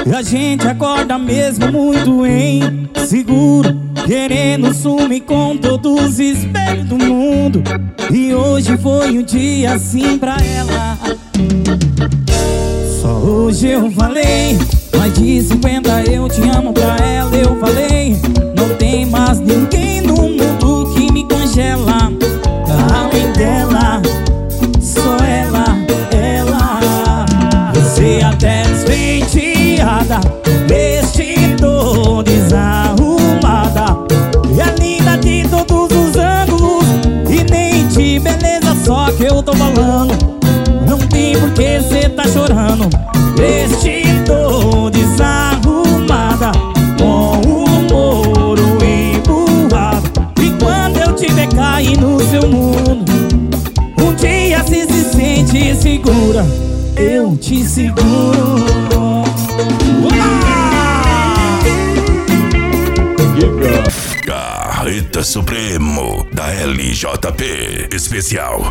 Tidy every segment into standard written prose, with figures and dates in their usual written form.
E a gente acorda mesmo muito inseguro, querendo sumir com todos os espelhos do mundo. E hoje foi um dia assim pra ela. Só hoje eu falei mais de 50 eu te amo pra ela. Eu falei, não tem mais ninguém no mundo que me congela além dela, só ela, ela. Você até despenteada, vestido desarrumada, é linda de todos os ângulos e nem de beleza só que eu tô falando. Não tem por que cê tá chorando. Vestido desarrumada, com o moro emburrado. E quando eu tiver cair no seu mundo, um dia se sente segura, eu te seguro. Carreta Supremo da LJP Especial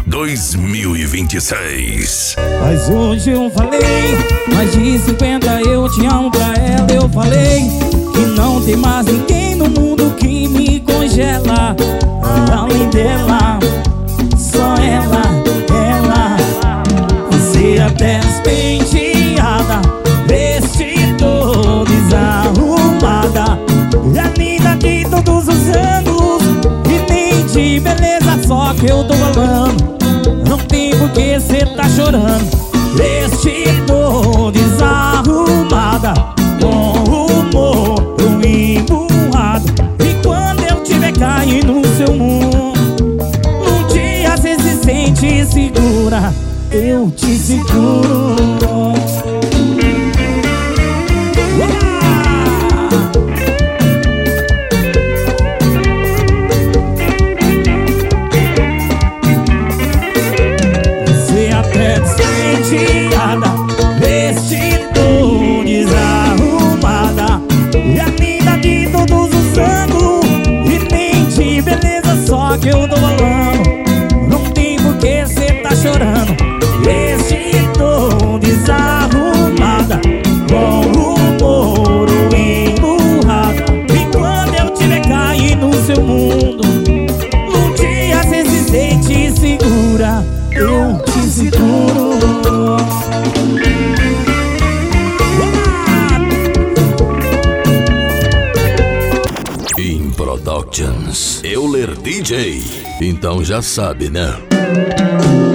2026. Mas hoje eu falei mais de 50 eu te amo pra ela. Eu falei que não tem mais ninguém no mundo que me congela além dela, só ela, ela. Você até despenteada, vestido desarrumada, é linda de todos os ângulos e nem de beleza só que eu tô falando. Não tem por que cê tá chorando. Vestido desarrumada, com o moro emburrado. E quando eu tiver cair no seu mundo, um dia cê se sente segura, eu te seguro. Você até despenteada, vestido desarrumada, é linda de todos os ângulos e nem de beleza só que eu tô falando. Não tem por que cê tá chorando. Vestido desarrumada, com o moro emburrado. E quando eu tiver cair no seu mundo, um dia cê se sente segura, eu te seguro. In Productions, Euler DJ. Então já sabe, né?